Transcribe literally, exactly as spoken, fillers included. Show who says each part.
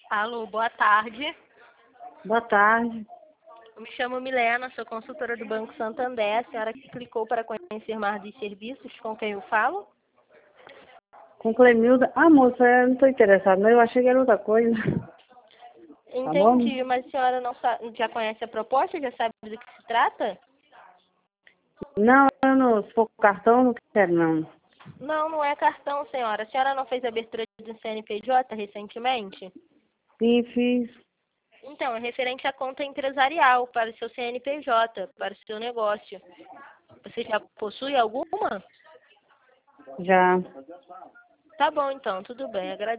Speaker 1: Alô, boa tarde.
Speaker 2: Boa tarde.
Speaker 1: Eu me chamo Milena, sou consultora do Banco Santander. A senhora clicou para conhecer mais dos serviços, com quem eu falo?
Speaker 2: Com Clemilda. Ah, moça, eu não estou interessada, não. Eu achei que era outra coisa. Tá bom?
Speaker 1: Entendi, mas a senhora não sa- já conhece a proposta? Já sabe do que se trata?
Speaker 2: Não, eu não. Se for com cartão, não quero, não.
Speaker 1: Não, não é cartão, senhora. A senhora não fez abertura de um C N P J recentemente?
Speaker 2: Sim, fiz.
Speaker 1: Então, é referente à conta empresarial para o seu C N P J, para o seu negócio. Você já possui alguma?
Speaker 2: Já.
Speaker 1: Tá bom, então, tudo bem. Agradeço.